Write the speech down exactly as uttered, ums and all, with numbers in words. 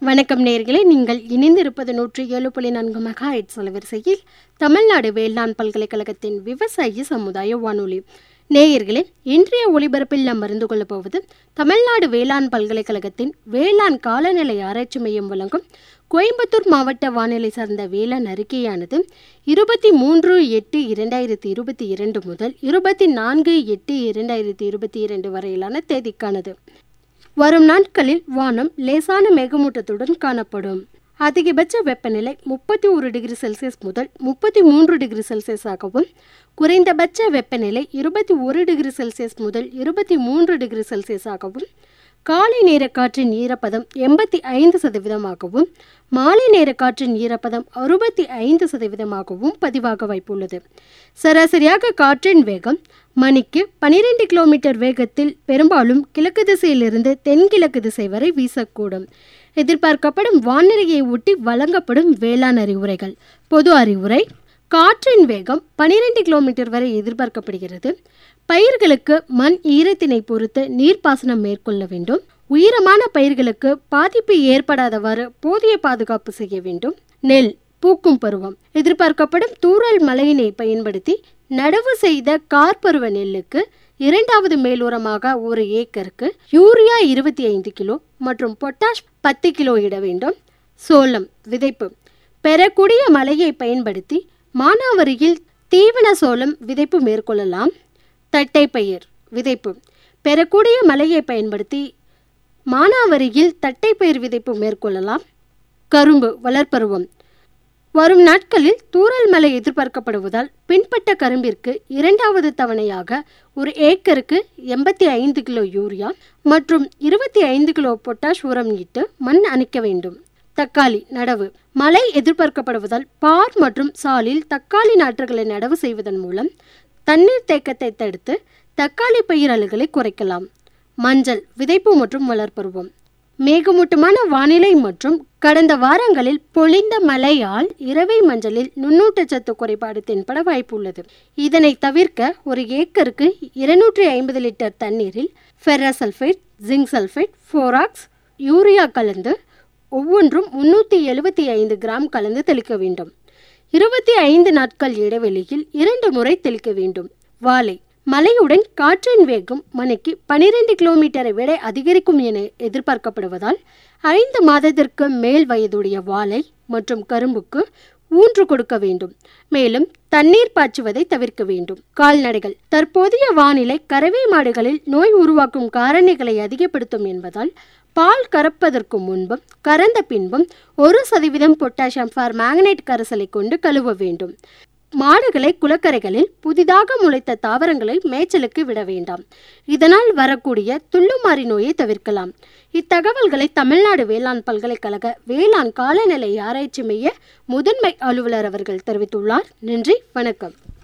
வணக்கம் நேயர்களே, நீங்கள் இணைந்திருப்பது நூற்றி ஏழு புள்ளி நான்கு மெகா ஹெர்ட்ஸ் அலைவரிசையில் தமிழ்நாடு வேளாண் பல்கலைக்கழகத்தின் விவசாய சமுதாய வானொலி. நேயர்களே, இன்றைய ஒளிபரப்பில் நாம் அறிந்து கொள்ளப் போவது தமிழ்நாடு வேளாண் பல்கலைக்கழகத்தின் வேளாண் காலநிலை ஆராய்ச்சி மையம் வழங்கும் கோயம்புத்தூர் மாவட்ட வானிலை சார்ந்த வேளாண் அறிக்கையானது இருபத்தி மூன்று எட்டு இரண்டாயிரத்தி இருபத்தி இரண்டு முதல் இருபத்தி நான்கு எட்டு இரண்டாயிரத்தி இருபத்தி இரண்டு வரையிலான தேதிக்கானது. வரும் நாட்களில் வானம் லேசான மேகமூட்டத்துடன் காணப்படும். அதிகபட்ச வெப்பநிலை முப்பத்தி ஒரு டிகிரி செல்சியஸ் முதல் முப்பத்தி மூன்று டிகிரி செல்சியஸ் ஆகவும், குறைந்தபட்ச வெப்பநிலை இருபத்தி ஒரு டிகிரி செல்சியஸ் முதல் இருபத்தி மூன்று டிகிரி செல்சியஸ் ஆகவும், காலை நேர காற்றின் ஈரப்பதம் எண்பத்தி ஐந்து சதவீதமாகவும் மாலை நேர காற்றின் ஈரப்பதம் அறுபத்தி ஐந்து சதவீதமாகவும் பதிவாக வாய்ப்புள்ளது. சராசரியாக காற்றின் வேகம் மணிக்கு பனிரெண்டு கிலோமீட்டர் வேகத்தில் பெரும்பாலும் கிழக்கு திசையிலிருந்து தென்கிழக்கு திசை வரை வீசக்கூடும். எதிர்பார்க்கப்படும் வானிலையை ஒட்டி வழங்கப்படும் வேளாண் அறிவுரைகள். பொது அறிவுரை: காற்றின் வேகம் பனிரெண்டு கிலோமீட்டர் வரை எதிர்பார்க்கப்படுகிறது. பயிர்களுக்கு மண் ஈரத்தினை பொறுத்து நீர்ப்பாசனம் மேற்கொள்ள வேண்டும். உயரமான பயிர்களுக்கு பாதிப்பு ஏற்படாதவாறு போதிய பாதுகாப்பு செய்ய வேண்டும். நெல் பூக்கும் பருவம்: எதிர்பார்க்கப்படும் தூறல் மழையினை பயன்படுத்தி நடவு செய்த கார்பருவ நெல்லுக்கு இரண்டாவது மேலுரமாக ஒரு ஏக்கருக்கு யூரியா இருபத்தி ஐந்து கிலோ மற்றும் பொட்டாஷ் பத்து கிலோ இட வேண்டும். சோளம் விதைப்பு: பெறக்கூடிய மழையை பயன்படுத்தி மானாவாரியில் தீவன சோளம் விதைப்பு மேற்கொள்ளலாம். தட்டைப்பயிர் விதைப்பு: பெறக்கூடிய மழையை பயன்படுத்தி மானாவாரியில் தட்டைப்பயிர் விதைப்பு மேற்கொள்ளலாம். கரும்பு வளர்ப்பருவம்: வரும் நாட்களில் தூறல் மழை எதிர்பார்க்கப்படுவதால் பின்பட்ட கரும்பிற்கு இரண்டாவது தவணையாக ஒரு ஏக்கருக்கு எண்பத்தி ஐந்து கிலோ யூரியா மற்றும் இருபத்தி ஐந்து கிலோ பொட்டாஷ் உரம் இட்டு மண் அணைக்க வேண்டும். தக்காளி நடவு: மழை எதிர்பார்க்கப்படுவதால் பார் மற்றும் சாலில் தக்காளி நாற்றுகளை நடவு செய்வதன் மூலம் தண்ணீர் தேக்கத்தை தடுத்து தக்காளி பயிர் அழுகலை குறைக்கலாம். மஞ்சள் விதைப்பு மற்றும் வளர்ப்பருவம்: மேகமூட்டமான வானிலை மற்றும் கடந்த வாரங்களில் பொழிந்த மழையால் இரவை மஞ்சளில் நுண்ணூட்டச்சத்து குறைபாடு தென்பட வாய்ப்புள்ளது. இதனை தவிர்க்க ஒரு ஏக்கருக்கு இருநூற்றி ஐம்பது லிட்டர் தண்ணீரில் ferrous sulphate, zinc sulphate, borax, urea கலந்து ஒவ்வொன்றும் முன்னூற்றி எழுபத்தி ஐந்து கிராம் கலந்து தெளிக்க வேண்டும். இருபத்தி ஐந்து நாட்கள் இடைவெளியில் இரண்டு முறை தெளிக்க வேண்டும். வாழை: மழையுடன் காற்றின் வேகம் மணிக்கு பனிரெண்டு கிலோமீட்டரை விட அதிகரிக்கும் என எதிர்பார்க்கப்படுவதால் ஐந்து மாதத்திற்கு மேல் வயதுடைய வாழை மற்றும் கரும்புக்கு ஊன்று கொடுக்க வேண்டும். மேலும் தண்ணீர் பாய்ச்சுவதை தவிர்க்க வேண்டும். கால்நடைகள்: தற்போதைய வானிலை கறவை மாடுகளில் நோய் உருவாக்கும் காரணிகளை அதிகப்படுத்தும் என்பதால் பால் கறப்பதற்கு முன்பும் கறந்த பின்பும் ஒரு சதவீதம் பொட்டாசியம் பார் மேங்கனேட் கரைசலை கொண்டு கழுவ வேண்டும். மாடுகளை குளக்கரைகளில் புதிதாக முளைத்த தாவரங்களை மேய்ச்சலுக்கு விட வேண்டாம். இதனால் வரக்கூடிய துள்ளுமாறி நோயை தவிர்க்கலாம். இத்தகவல்களை தமிழ்நாடு வேளாண் பல்கலைக்கழக வேளாண் காலநிலை ஆராய்ச்சி மைய முதன்மை அலுவலர் அவர்கள் தெரிவித்துள்ளார். நன்றி, வணக்கம்.